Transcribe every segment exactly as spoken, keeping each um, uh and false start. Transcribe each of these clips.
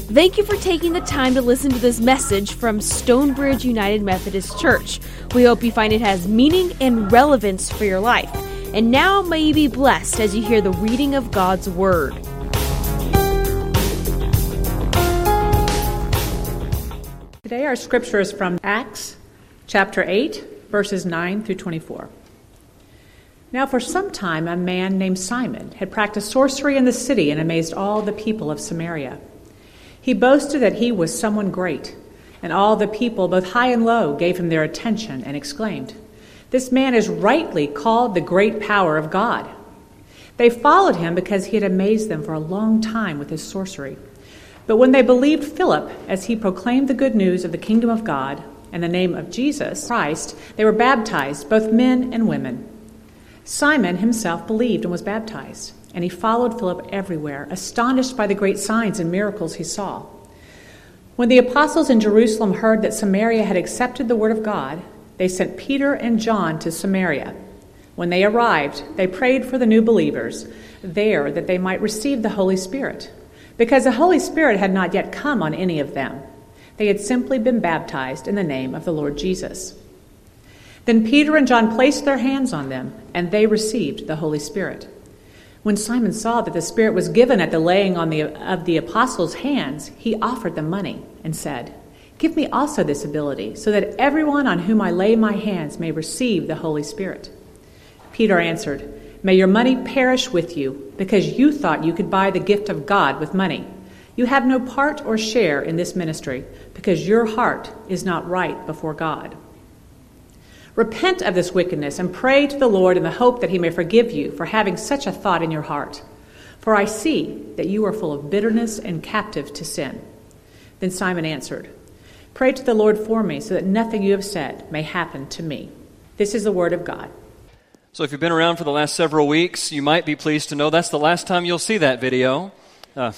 Thank you for taking the time to listen to this message from Stonebridge United Methodist Church. We hope you find it has meaning and relevance for your life. And now may you be blessed as you hear the reading of God's Word. Today our scripture is from Acts chapter eight, verses nine through twenty-four. Now for some time a man named Simon had practiced sorcery in the city and amazed all the people of Samaria. He boasted that he was someone great, and all the people, both high and low, gave him their attention and exclaimed, "This man is rightly called the great power of God." They followed him because he had amazed them for a long time with his sorcery. But when they believed Philip as he proclaimed the good news of the kingdom of God and the name of Jesus Christ, they were baptized, both men and women. Simon himself believed and was baptized, and he followed Philip everywhere, astonished by the great signs and miracles he saw. When the apostles in Jerusalem heard that Samaria had accepted the word of God, they sent Peter and John to Samaria. When they arrived, they prayed for the new believers there that they might receive the Holy Spirit, because the Holy Spirit had not yet come on any of them. They had simply been baptized in the name of the Lord Jesus. Then Peter and John placed their hands on them, and they received the Holy Spirit. When Simon saw that the Spirit was given at the laying on the, of the apostles' hands, he offered them money and said, "Give me also this ability, so that everyone on whom I lay my hands may receive the Holy Spirit." Peter answered, "May your money perish with you, because you thought you could buy the gift of God with money. You have no part or share in this ministry, because your heart is not right before God. Repent of this wickedness and pray to the Lord in the hope that he may forgive you for having such a thought in your heart. For I see that you are full of bitterness and captive to sin." Then Simon answered, "Pray to the Lord for me, so that nothing you have said may happen to me." This is the word of God. So if you've been around for the last several weeks, you might be pleased to know that's the last time you'll see that video. Uh,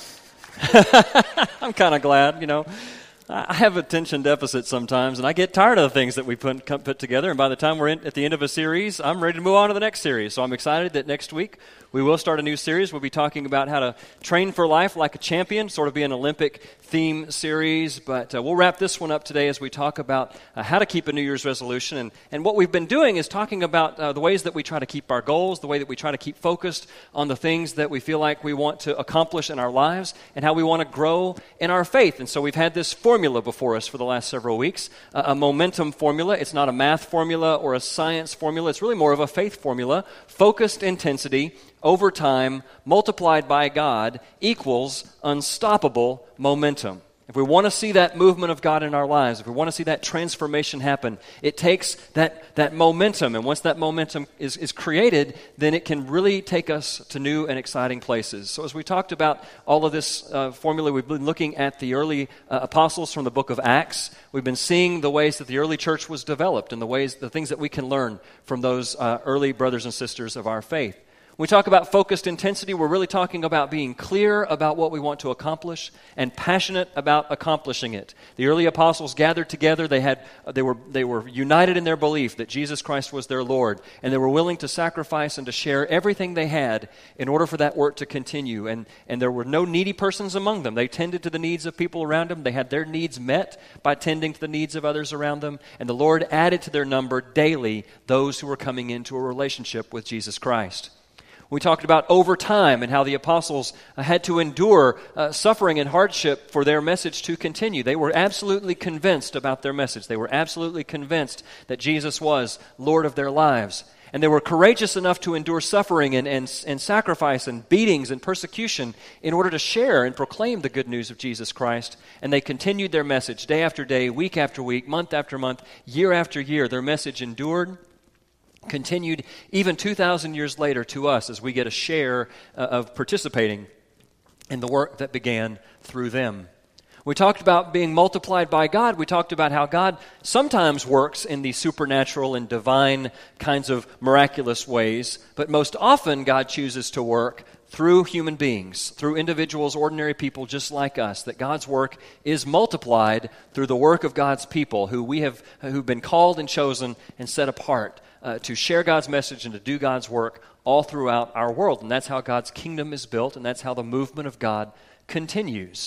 I'm kind of glad, you know. I have attention deficit sometimes, and I get tired of the things that we put, put together, and by the time we're in, at the end of a series, I'm ready to move on to the next series. So I'm excited that next week we will start a new series. We'll be talking about how to train for life like a champion, sort of be an Olympic theme series, but uh, we'll wrap this one up today as we talk about uh, how to keep a New Year's resolution. And, and what we've been doing is talking about uh, the ways that we try to keep our goals, the way that we try to keep focused on the things that we feel like we want to accomplish in our lives, and how we want to grow in our faith. And so we've had this formula before us for the last several weeks, uh, a momentum formula. It's not a math formula or a science formula. It's really more of a faith formula. Focused intensity over time multiplied by God equals unstoppable momentum. If we want to see that movement of God in our lives, if we want to see that transformation happen, it takes that, that momentum. And once that momentum is, is created, then it can really take us to new and exciting places. So as we talked about all of this uh, formula, we've been looking at the early uh, apostles from the book of Acts. We've been seeing the ways that the early church was developed and the ways, the things that we can learn from those uh, early brothers and sisters of our faith. When we talk about focused intensity, we're really talking about being clear about what we want to accomplish and passionate about accomplishing it. The early apostles gathered together. They had, they were, they were united in their belief that Jesus Christ was their Lord, and they were willing to sacrifice and to share everything they had in order for that work to continue. And, and there were no needy persons among them. They tended to the needs of people around them. They had their needs met by tending to the needs of others around them, and the Lord added to their number daily those who were coming into a relationship with Jesus Christ. We talked about over time and how the apostles had to endure uh, suffering and hardship for their message to continue. They were absolutely convinced about their message. They were absolutely convinced that Jesus was Lord of their lives. And they were courageous enough to endure suffering and, and, and sacrifice and beatings and persecution in order to share and proclaim the good news of Jesus Christ. And they continued their message day after day, week after week, month after month, year after year. Their message endured, continued even two thousand years later to us as we get a share uh, of participating in the work that began through them. We talked about being multiplied by God. We talked about how God sometimes works in the supernatural and divine kinds of miraculous ways, but most often God chooses to work through human beings, through individuals, ordinary people just like us, that God's work is multiplied through the work of God's people who we have, who've been called and chosen and set apart uh, to share God's message and to do God's work all throughout our world. And that's how God's kingdom is built, and that's how the movement of God continues. And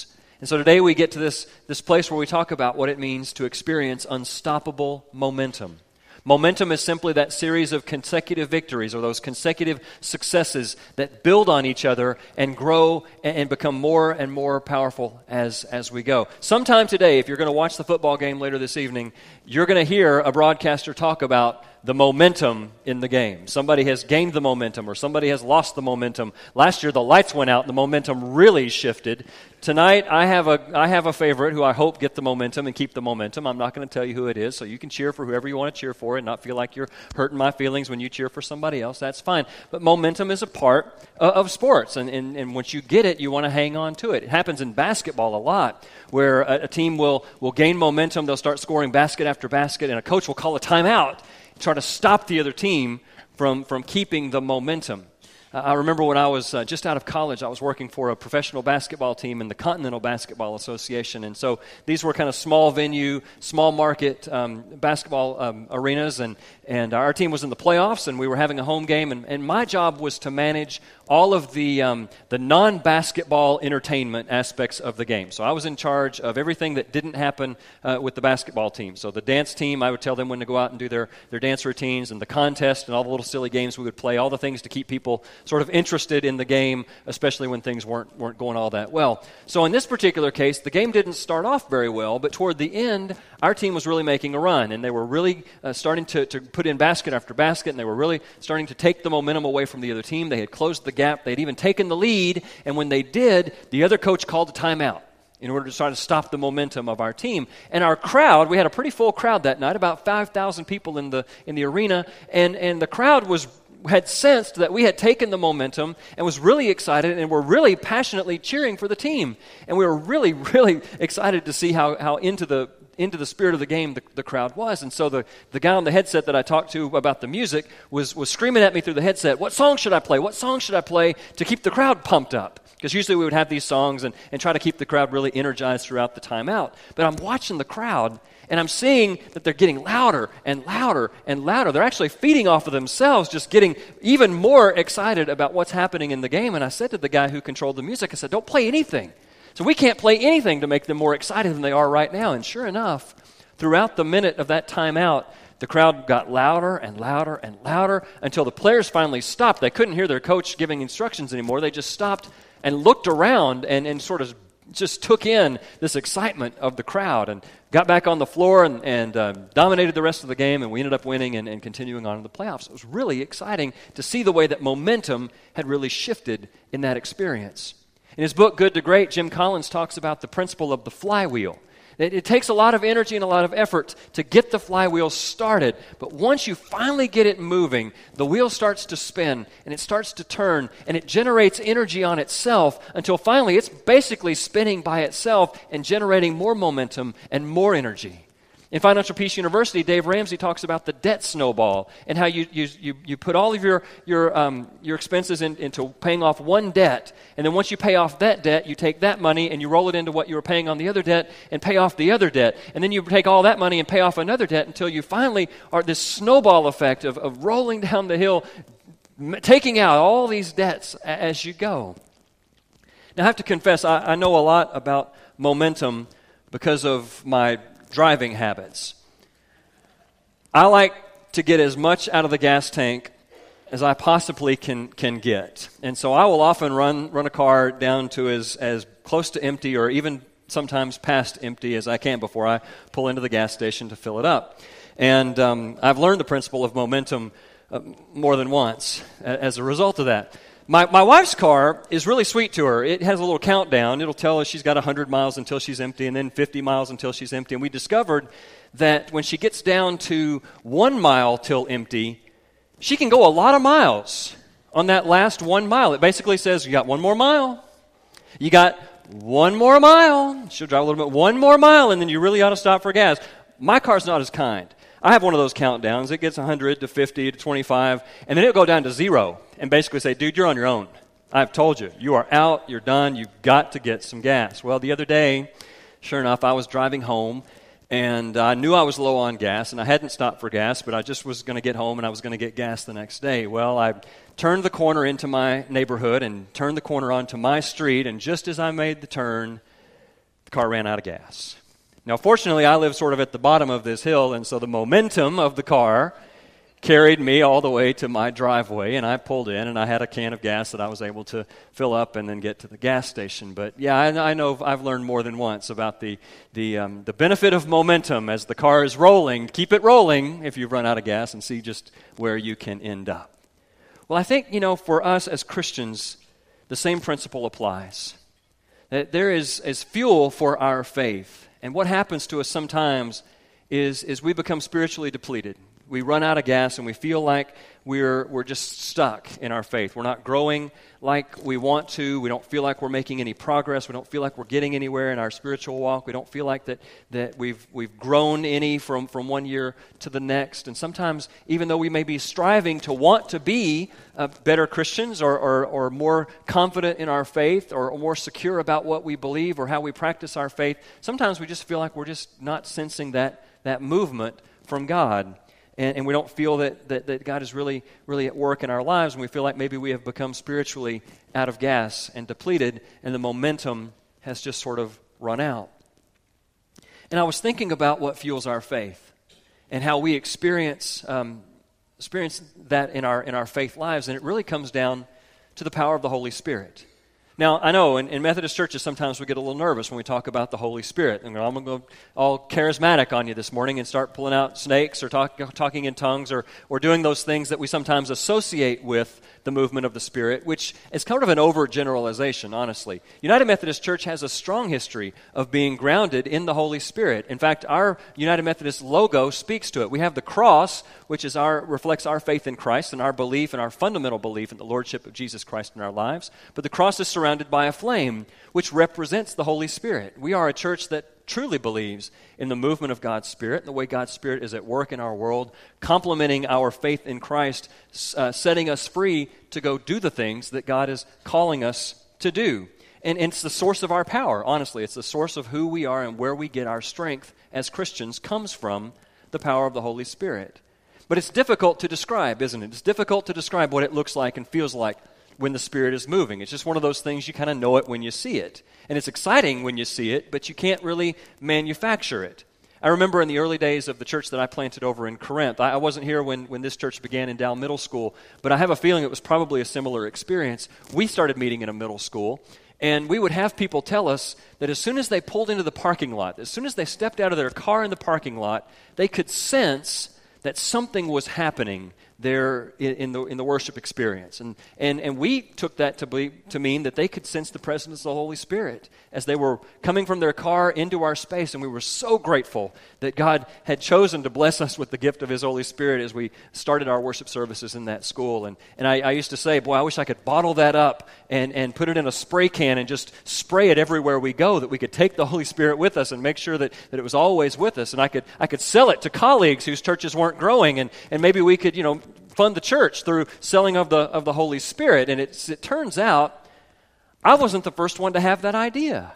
And so today we get to this, this place where we talk about what it means to experience unstoppable momentum. Momentum is simply that series of consecutive victories or those consecutive successes that build on each other and grow and, and become more and more powerful as, as we go. Sometime today, if you're going to watch the football game later this evening, you're going to hear a broadcaster talk about the momentum in the game. Somebody has gained the momentum or somebody has lost the momentum. Last year the lights went out and the momentum really shifted. Tonight I have a I have a favorite who I hope get the momentum and keep the momentum. I'm not going to tell you who it is, so you can cheer for whoever you want to cheer for and not feel like you're hurting my feelings when you cheer for somebody else. That's fine. But momentum is a part uh, of sports, and, and, and once you get it, you want to hang on to it. It happens in basketball a lot, where a, a team will, will gain momentum, they'll start scoring basket after basket, and a coach will call a timeout, try to stop the other team from, from keeping the momentum. Uh, I remember when I was uh, just out of college, I was working for a professional basketball team in the Continental Basketball Association. And so these were kind of small venue, small market um, basketball um, arenas. And, and our team was in the playoffs, and we were having a home game. And, and my job was to manage all of the um, the non-basketball entertainment aspects of the game. So I was in charge of everything that didn't happen uh, with the basketball team. So the dance team, I would tell them when to go out and do their, their dance routines, and the contest and all the little silly games we would play, all the things to keep people sort of interested in the game, especially when things weren't weren't going all that well. So in this particular case, the game didn't start off very well, but toward the end, our team was really making a run, and they were really uh, starting to, to put in basket after basket, and they were really starting to take the momentum away from the other team. They had closed the gap. They had even taken the lead, and when they did, the other coach called a timeout in order to try to stop the momentum of our team. And our crowd, we had a pretty full crowd that night, about five thousand people in the in the arena, and, and the crowd was had sensed that we had taken the momentum and was really excited and were really passionately cheering for the team. And we were really, really excited to see how, how into the into the spirit of the game the, the crowd was. And so the, the guy on the headset that I talked to about the music was, was screaming at me through the headset, what song should I play? What song should I play to keep the crowd pumped up? Because usually we would have these songs and, and try to keep the crowd really energized throughout the timeout. But I'm watching the crowd, and I'm seeing that they're getting louder and louder and louder. They're actually feeding off of themselves, just getting even more excited about what's happening in the game. And I said to the guy who controlled the music, I said, don't play anything. So we can't play anything to make them more excited than they are right now. And sure enough, throughout the minute of that timeout, the crowd got louder and louder and louder until the players finally stopped. They couldn't hear their coach giving instructions anymore. They just stopped and looked around and, and sort of just took in this excitement of the crowd and got back on the floor and, and uh, dominated the rest of the game, and we ended up winning and, and continuing on in the playoffs. It was really exciting to see the way that momentum had really shifted in that experience. In his book, Good to Great, Jim Collins talks about the principle of the flywheel. It, it takes a lot of energy and a lot of effort to get the flywheel started, but once you finally get it moving, the wheel starts to spin, and it starts to turn, and it generates energy on itself until finally it's basically spinning by itself and generating more momentum and more energy. In Financial Peace University, Dave Ramsey talks about the debt snowball and how you you you, you put all of your your um, your expenses in, into paying off one debt, and then once you pay off that debt, you take that money and you roll it into what you were paying on the other debt and pay off the other debt, and then you take all that money and pay off another debt until you finally are this snowball effect of, of rolling down the hill, m- taking out all these debts a- as you go. Now, I have to confess, I, I know a lot about momentum because of my driving habits. I like to get as much out of the gas tank as I possibly can can get. And so I will often run run a car down to as, as close to empty or even sometimes past empty as I can before I pull into the gas station to fill it up. And um, I've learned the principle of momentum uh, more than once as a result of that. My my wife's car is really sweet to her. It has a little countdown. It'll tell us she's got one hundred miles until she's empty, and then fifty miles until she's empty. And we discovered that when she gets down to one mile till empty, she can go a lot of miles on that last one mile. It basically says, you got one more mile. You got one more mile. She'll drive a little bit, one more mile, and then you really ought to stop for gas. My car's not as kind. I have one of those countdowns. It gets one hundred to fifty to twenty-five, and then it'll go down to zero and basically say, dude, you're on your own. I've told you. You are out. You're done. You've got to get some gas. Well, the other day, sure enough, I was driving home, and I knew I was low on gas, and I hadn't stopped for gas, but I just was going to get home, and I was going to get gas the next day. Well, I turned the corner into my neighborhood and turned the corner onto my street, and just as I made the turn, car ran out of gas. Now, fortunately, I live sort of at the bottom of this hill, and so the momentum of the car carried me all the way to my driveway, and I pulled in, and I had a can of gas that I was able to fill up and then get to the gas station. But yeah, I, I know I've learned more than once about the the um, the benefit of momentum as the car is rolling. Keep it rolling if you've run out of gas, and see just where you can end up. Well, I think, you know, for us as Christians, the same principle applies. That there is, is fuel for our faith, and what happens to us sometimes is is we become spiritually depleted. We run out of gas and we feel like we're we're just stuck in our faith. We're not growing like we want to. We don't feel like we're making any progress. We don't feel like we're getting anywhere in our spiritual walk. We don't feel like that that we've we've grown any from, from one year to the next. And sometimes, even though we may be striving to want to be uh, better Christians or, or or more confident in our faith or, or more secure about what we believe or how we practice our faith, sometimes we just feel like we're just not sensing that that movement from God. And, and we don't feel that, that, that God is really, really at work in our lives, and we feel like maybe we have become spiritually out of gas and depleted, and the momentum has just sort of run out. And I was thinking about what fuels our faith and how we experience um, experience that in our in our faith lives, and it really comes down to the power of the Holy Spirit. Now, I know in, in Methodist churches, sometimes we get a little nervous when we talk about the Holy Spirit. And I'm going to go all charismatic on you this morning and start pulling out snakes or talk, talking in tongues or, or doing those things that we sometimes associate with the movement of the Spirit, which is kind of an overgeneralization, honestly. United Methodist Church has a strong history of being grounded in the Holy Spirit. In fact, our United Methodist logo speaks to it. We have the cross, which is our reflects our faith in Christ and our belief and our fundamental belief in the Lordship of Jesus Christ in our lives. But the cross is surrounded by a flame, which represents the Holy Spirit. We are a church that truly believes in the movement of God's Spirit, and the way God's Spirit is at work in our world, complementing our faith in Christ, uh, setting us free to go do the things that God is calling us to do. And, and it's the source of our power, honestly. It's the source of who we are and where we get our strength as Christians comes from the power of the Holy Spirit. But it's difficult to describe, isn't it? It's difficult to describe what it looks like and feels like when the Spirit is moving. It's just one of those things, you kind of know it when you see it. And it's exciting when you see it, but you can't really manufacture it. I remember in the early days of the church that I planted over in Corinth, I wasn't here when, when this church began in Dow Middle School, but I have a feeling it was probably a similar experience. We started meeting in a middle school, and we would have people tell us that as soon as they pulled into the parking lot, as soon as they stepped out of their car in the parking lot, they could sense that something was happening there in the in the worship experience. And and and we took that to be to mean that they could sense the presence of the Holy Spirit as they were coming from their car into our space, and we were so grateful that God had chosen to bless us with the gift of His Holy Spirit as we started our worship services in that school. And and I, I used to say, boy, I wish I could bottle that up and, and put it in a spray can and just spray it everywhere we go, that we could take the Holy Spirit with us and make sure that, that it was always with us. And I could I could sell it to colleagues whose churches weren't growing, and, and maybe we could, you know, fund the church through selling of the of the Holy Spirit. And it's, it turns out I wasn't the first one to have that idea.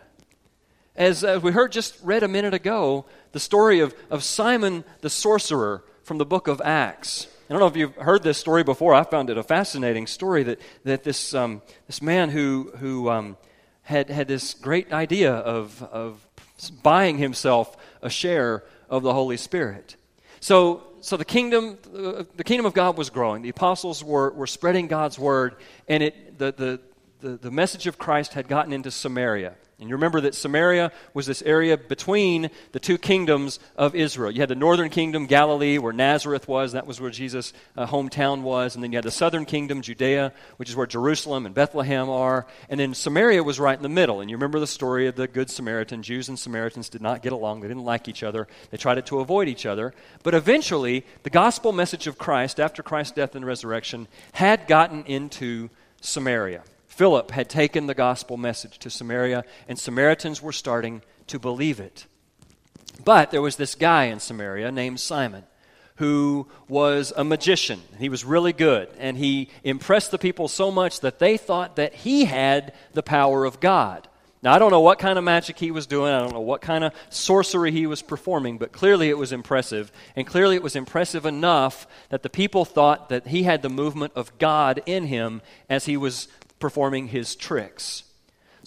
As, as we heard just read a minute ago, the story of, of Simon the sorcerer from the book of Acts. I don't know if you've heard this story before. I found it a fascinating story that that this um, this man who who um, had had this great idea of of buying himself a share of the Holy Spirit. So. So the kingdom, uh, the kingdom of God was growing. The apostles were, were spreading God's word, and it the, the the the message of Christ had gotten into Samaria. And you remember that Samaria was this area between the two kingdoms of Israel. You had the northern kingdom, Galilee, where Nazareth was. That was where Jesus' uh, hometown was. And then you had the southern kingdom, Judea, which is where Jerusalem and Bethlehem are. And then Samaria was right in the middle. And you remember the story of the Good Samaritan. Jews and Samaritans did not get along. They didn't like each other. They tried to avoid each other. But eventually, the gospel message of Christ, after Christ's death and resurrection, had gotten into Samaria. Philip had taken the gospel message to Samaria, and Samaritans were starting to believe it. But there was this guy in Samaria named Simon who was a magician. He was really good, and he impressed the people so much that they thought that he had the power of God. Now, I don't know what kind of magic he was doing. I don't know what kind of sorcery he was performing, but clearly it was impressive. And clearly it was impressive enough that the people thought that he had the movement of God in him as he was performing his tricks.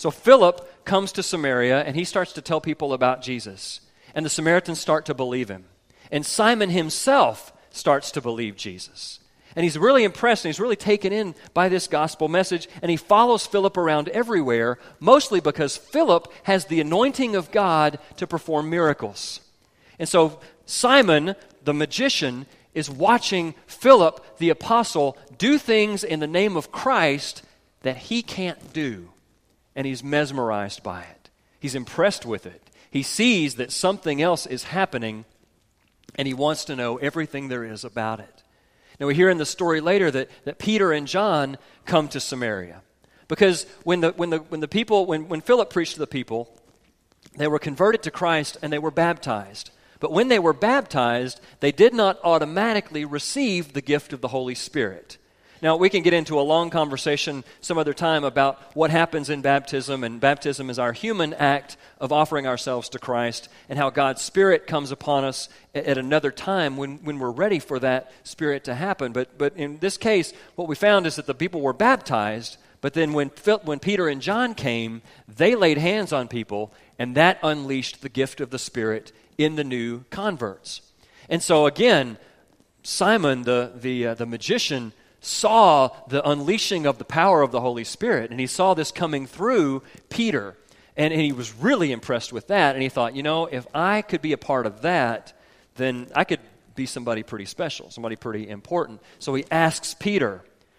So Philip comes to Samaria, and he starts to tell people about Jesus. And the Samaritans start to believe him. And Simon himself starts to believe Jesus. And he's really impressed, and he's really taken in by this gospel message, and he follows Philip around everywhere, mostly because Philip has the anointing of God to perform miracles. And so Simon, the magician, is watching Philip, the apostle, do things in the name of Christ that he can't do. And he's mesmerized by it. He's impressed with it. He sees that something else is happening, and he wants to know everything there is about it. Now we hear in the story later that, that Peter and John come to Samaria. Because when the when the when the people when, when Philip preached to the people, they were converted to Christ and they were baptized. But when they were baptized, they did not automatically receive the gift of the Holy Spirit. Now, we can get into a long conversation some other time about what happens in baptism, and baptism is our human act of offering ourselves to Christ, and how God's Spirit comes upon us at another time when, when we're ready for that Spirit to happen. But but in this case, what we found is that the people were baptized, but then when, when Peter and John came, they laid hands on people, and that unleashed the gift of the Spirit in the new converts. And so again, Simon, the the uh, the magician, saw the unleashing of the power of the Holy Spirit, and he saw this coming through Peter, and, and he was really impressed with that, and he thought, you know, if I could be a part of that, then I could be somebody pretty special, somebody pretty important. So he asks Peter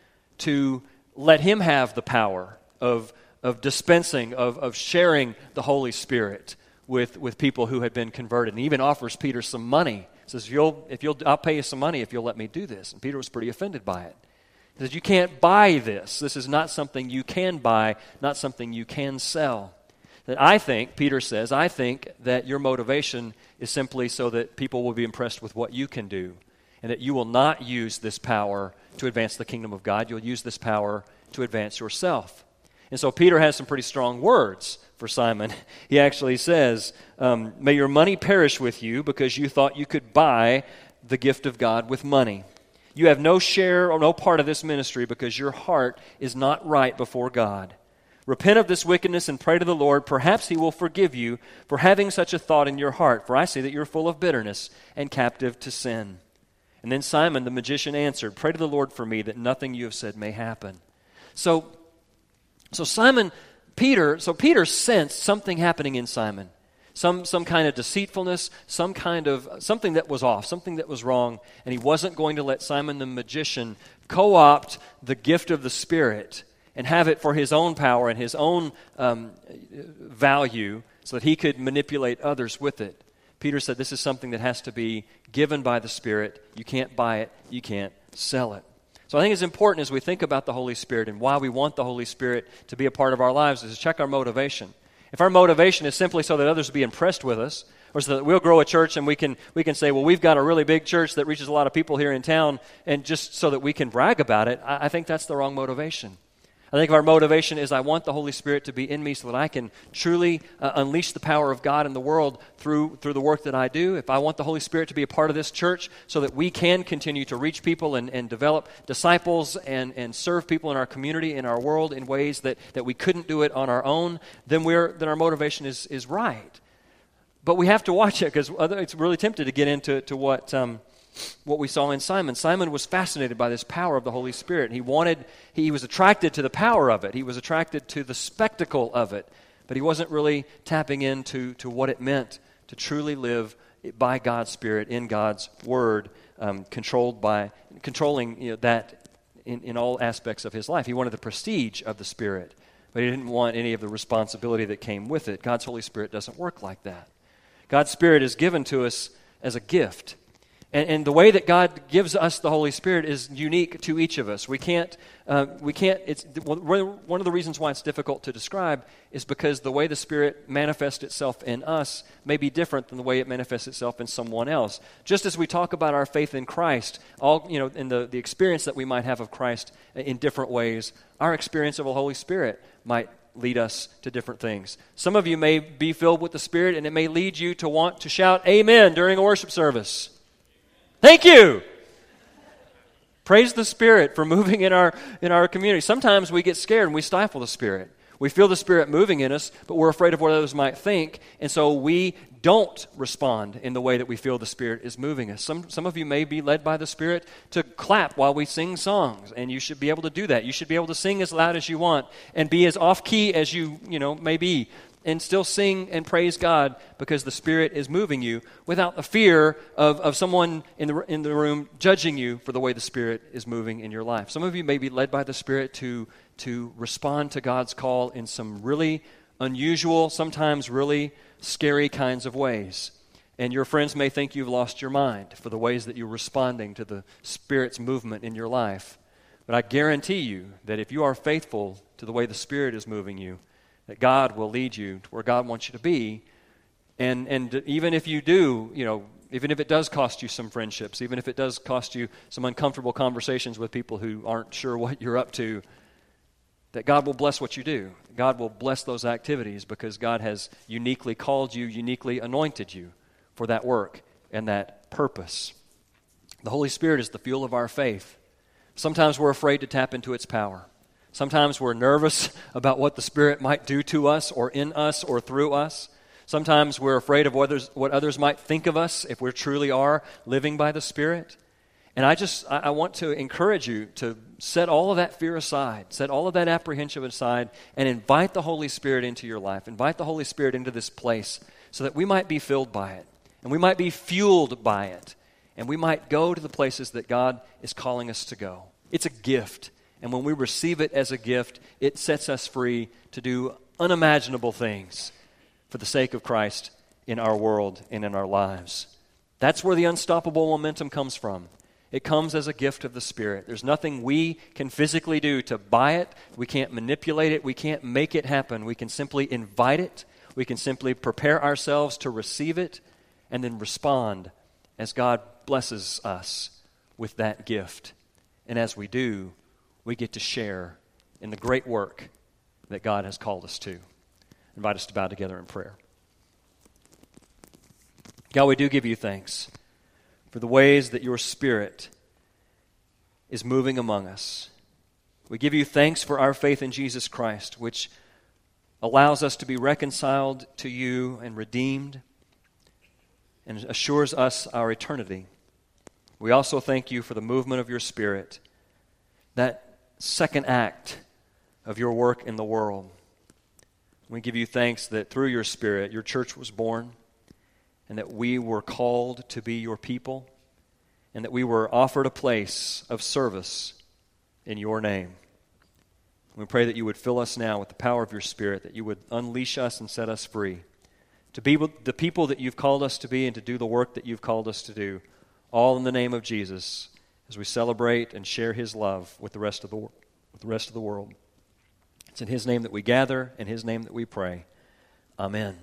to let him have the power of, of dispensing, of, of sharing the Holy Spirit with, with people who had been converted, and he even offers Peter some money. He says, if you'll, if you'll, I'll pay you some money if you'll let me do this. And Peter was pretty offended by it. He says, you can't buy this. This is not something you can buy, not something you can sell. That I think, Peter says, I think that your motivation is simply so that people will be impressed with what you can do, and that you will not use this power to advance the kingdom of God. You'll use this power to advance yourself. And so Peter has some pretty strong words for Simon. He actually says, um, may your money perish with you because you thought you could buy the gift of God with money. You have no share or no part of this ministry because your heart is not right before God. Repent of this wickedness and pray to the Lord. Perhaps he will forgive you for having such a thought in your heart. For I see that you're full of bitterness and captive to sin. And then Simon the magician answered, pray to the Lord for me that nothing you have said may happen. So, so Simon, Peter, so Peter sensed something happening in Simon. Some some kind of deceitfulness, some kind of, something that was off, something that was wrong, and he wasn't going to let Simon the magician co-opt the gift of the Spirit and have it for his own power and his own um, value so that he could manipulate others with it. Peter said this is something that has to be given by the Spirit. You can't buy it, you can't sell it. So I think it's important as we think about the Holy Spirit and why we want the Holy Spirit to be a part of our lives is to check our motivation. If our motivation is simply so that others will be impressed with us, or so that we'll grow a church and we can we can say, well, we've got a really big church that reaches a lot of people here in town, and just so that we can brag about it, I, I think that's the wrong motivation. I think if our motivation is I want the Holy Spirit to be in me so that I can truly uh, unleash the power of God in the world through through the work that I do. If I want the Holy Spirit to be a part of this church so that we can continue to reach people and, and develop disciples and, and serve people in our community, in our world in ways that, that we couldn't do it on our own, then we're then our motivation is, is right. But we have to watch it because it's really tempted to get into to what... Um, what we saw in Simon. Simon was fascinated by this power of the Holy Spirit. He wanted, he was attracted to the power of it. He was attracted to the spectacle of it. But he wasn't really tapping into to what it meant to truly live by God's Spirit, in God's Word, um, controlled by, controlling you know, that in, in all aspects of his life. He wanted the prestige of the Spirit, but he didn't want any of the responsibility that came with it. God's Holy Spirit doesn't work like that. God's Spirit is given to us as a gift. And, and the way that God gives us the Holy Spirit is unique to each of us. We can't, uh, we can't, it's, one of the reasons why it's difficult to describe is because the way the Spirit manifests itself in us may be different than the way it manifests itself in someone else. Just as we talk about our faith in Christ, all, you know, in the, the experience that we might have of Christ in different ways, our experience of the Holy Spirit might lead us to different things. Some of you may be filled with the Spirit, and it may lead you to want to shout amen during a worship service. Thank you. Praise the Spirit for moving in our in our community. Sometimes we get scared and we stifle the Spirit. We feel the Spirit moving in us, but we're afraid of what others might think, and so we don't respond in the way that we feel the Spirit is moving us. Some some of you may be led by the Spirit to clap while we sing songs, and you should be able to do that. You should be able to sing as loud as you want and be as off-key as you, you know, may be, and still sing and praise God because the Spirit is moving you without the fear of, of someone in the in the room judging you for the way the Spirit is moving in your life. Some of you may be led by the Spirit to to respond to God's call in some really unusual, sometimes really scary kinds of ways. And your friends may think you've lost your mind for the ways that you're responding to the Spirit's movement in your life. But I guarantee you that if you are faithful to the way the Spirit is moving you, that God will lead you to where God wants you to be. And and even if you do, you know, even if it does cost you some friendships, even if it does cost you some uncomfortable conversations with people who aren't sure what you're up to, that God will bless what you do. God will bless those activities because God has uniquely called you, uniquely anointed you for that work and that purpose. The Holy Spirit is the fuel of our faith. Sometimes we're afraid to tap into its power. Sometimes we're nervous about what the Spirit might do to us or in us or through us. Sometimes we're afraid of what others, what others might think of us if we truly are living by the Spirit. And I just, I want to encourage you to set all of that fear aside, set all of that apprehension aside, and invite the Holy Spirit into your life. Invite the Holy Spirit into this place so that we might be filled by it, and we might be fueled by it, and we might go to the places that God is calling us to go. It's a gift, and when we receive it as a gift, it sets us free to do unimaginable things for the sake of Christ in our world and in our lives. That's where the unstoppable momentum comes from. It comes as a gift of the Spirit. There's nothing we can physically do to buy it. We can't manipulate it. We can't make it happen. We can simply invite it. We can simply prepare ourselves to receive it and then respond as God blesses us with that gift. And as we do, we get to share in the great work that God has called us to. I invite us to bow together in prayer. God, we do give you thanks for the ways that your Spirit is moving among us. We give you thanks for our faith in Jesus Christ, which allows us to be reconciled to you and redeemed and assures us our eternity. We also thank you for the movement of your Spirit, that second act of your work in the world. We give you thanks that through your Spirit, your church was born, and that we were called to be your people, and that we were offered a place of service in your name. We pray that you would fill us now with the power of your Spirit, that you would unleash us and set us free to be the people that you've called us to be and to do the work that you've called us to do, all in the name of Jesus, as we celebrate and share his love with the rest of the, with the rest of the world. It's in his name that we gather, in his name that we pray. Amen.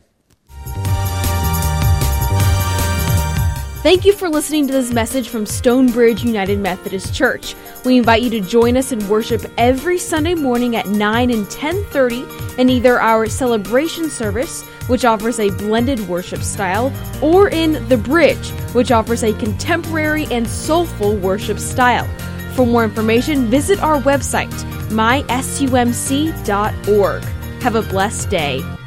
Thank you for listening to this message from Stonebridge United Methodist Church. We invite you to join us in worship every Sunday morning at nine and ten thirty in either our celebration service, which offers a blended worship style, or in The Bridge, which offers a contemporary and soulful worship style. For more information, visit our website, my sumc dot org. Have a blessed day.